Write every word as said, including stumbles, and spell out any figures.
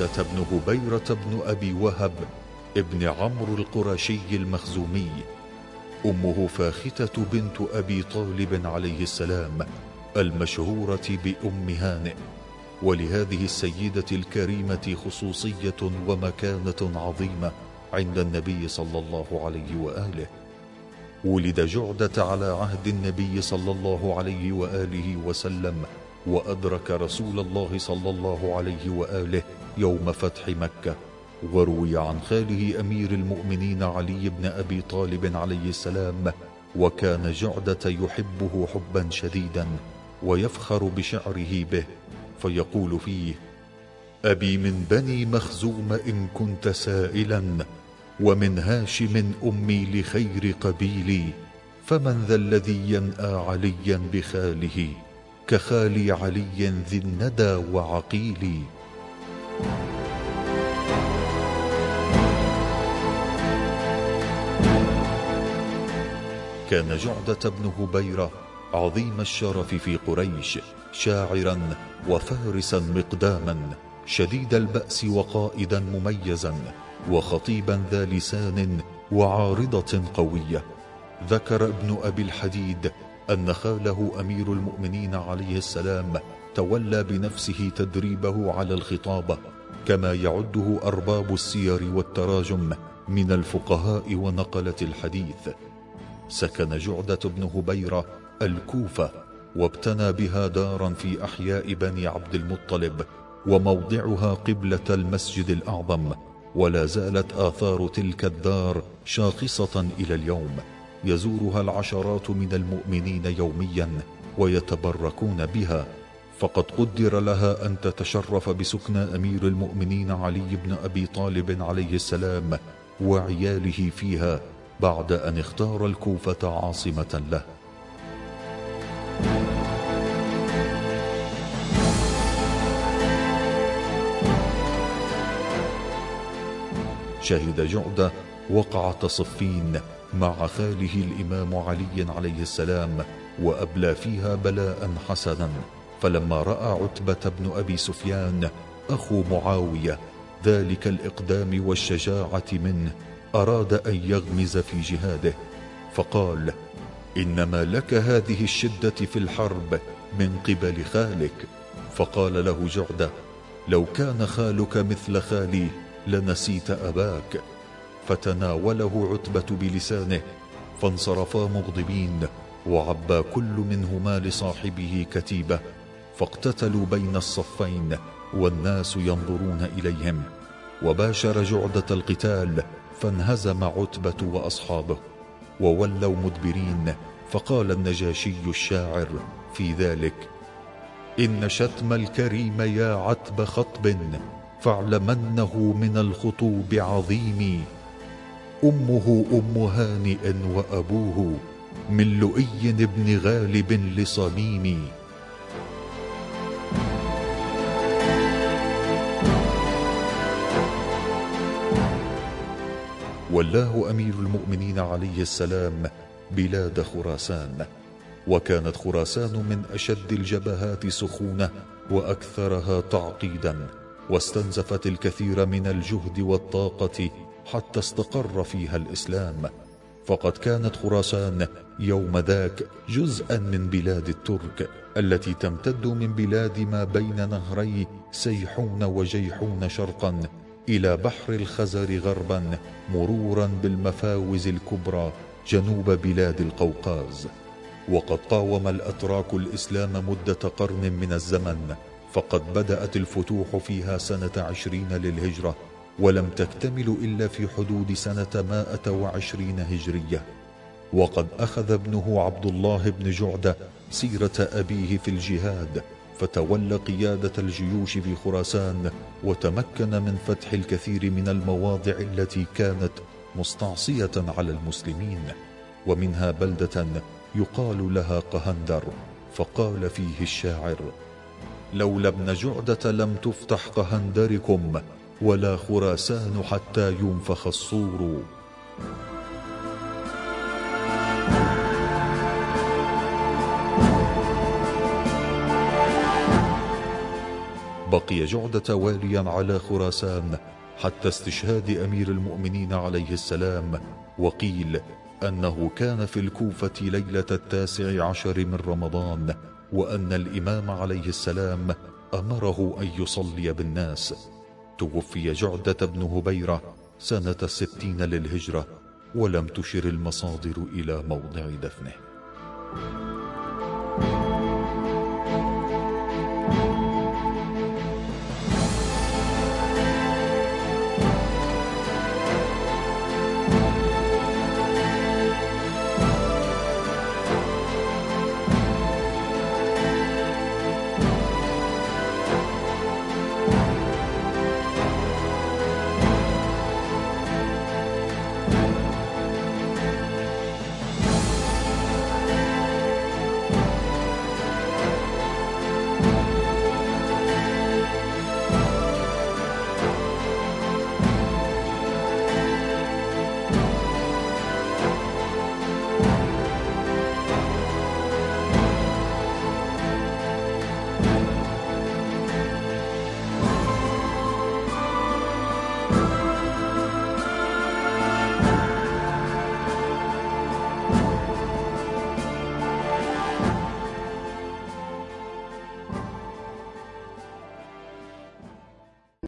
جعدة بن هبيرة بن أبي وهب ابن عمرو القرشي المخزومي. أمه فاختة بنت أبي طالب عليه السلام المشهورة بأم هانئ. ولهذه السيدة الكريمة خصوصية ومكانة عظيمة عند النبي صلى الله عليه وآله. ولد جعدة على عهد النبي صلى الله عليه وآله وسلم، وأدرك رسول الله صلى الله عليه وآله يوم فتح مكة. وروي عن خاله أمير المؤمنين علي بن أبي طالب عليه السلام، وكان جعدة يحبه حبا شديدا ويفخر بشعره به، فيقول فيه: أبي من بني مخزوم إن كنت سائلا، ومن هاشم أمي لخير قبيلي، فمن ذا الذي ينأى عليا بخاله، كخالي علي ذي الندى وعقيلي. كان جعدة بن هبيرة عظيم الشرف في قريش، شاعرا وفارسا مقداما، شديد البأس وقائدا مميزا، وخطيبا ذا لسان وعارضة قوية. ذكر ابن أبي الحديد أن خاله أمير المؤمنين عليه السلام تولى بنفسه تدريبه على الخطابة، كما يعده أرباب السير والتراجم من الفقهاء ونقلة الحديث. سكن جعدة بن هبيرة الكوفة، وابتنى بها دارا في أحياء بني عبد المطلب، وموضعها قبلة المسجد الأعظم، ولا زالت آثار تلك الدار شاخصة إلى اليوم، يزورها العشرات من المؤمنين يوميا ويتبركون بها. فقد قدر لها أن تتشرف بسكن أمير المؤمنين علي بن أبي طالب عليه السلام وعياله فيها، بعد أن اختار الكوفة عاصمة له. شهد جعدة وقعة صفين مع خاله الإمام علي عليه السلام، وأبلى فيها بلاء حسنا. فلما رأى عتبة بن أبي سفيان أخو معاوية ذلك الإقدام والشجاعة منه، أراد أن يغمز في جهاده، فقال: إنما لك هذه الشدة في الحرب من قبل خالك. فقال له جعدة: لو كان خالك مثل خالي لنسيت أباك. فتناوله عتبة بلسانه، فانصرفا مغضبين، وعبى كل منهما لصاحبه كتيبة، فاقتتلوا بين الصفين والناس ينظرون إليهم. وباشر جعدة القتال، فانهزم عتبة وأصحابه وولوا مدبرين. فقال النجاشي الشاعر في ذلك: إن شتم الكريم يا عتب خطب، فاعلمنه من الخطوب عظيم. أمه أم هانئ وأبوه من لؤي بن غالب لصميم. ولاه أمير المؤمنين عليه السلام بلاد خراسان، وكانت خراسان من أشد الجبهات سخونة وأكثرها تعقيدا، واستنزفت الكثير من الجهد والطاقة حتى استقر فيها الإسلام. فقد كانت خراسان يوم ذاك جزءا من بلاد الترك التي تمتد من بلاد ما بين نهري سيحون وجيحون شرقا إلى بحر الخزر غربا، مرورا بالمفاوز الكبرى جنوب بلاد القوقاز. وقد قاوم الأتراك الإسلام مدة قرن من الزمن، فقد بدأت الفتوح فيها سنة عشرين للهجرة، ولم تكتمل إلا في حدود سنة مائة وعشرين هجرية. وقد أخذ ابنه عبد الله بن جعدة سيرة أبيه في الجهاد، فتولى قيادة الجيوش في خراسان، وتمكن من فتح الكثير من المواضع التي كانت مستعصية على المسلمين، ومنها بلدة يقال لها قهندر. فقال فيه الشاعر: لولا ابن جعدة لم تفتح قهندركم، ولا خراسان حتى ينفخ الصور. بقي جعدة واليا على خراسان حتى استشهاد أمير المؤمنين عليه السلام. وقيل أنه كان في الكوفة ليلة التاسع عشر من رمضان، وأن الإمام عليه السلام أمره أن يصلي بالناس. توفي جعدة بن هبيرة سنة الستين للهجرة، ولم تشر المصادر إلى موضع دفنه.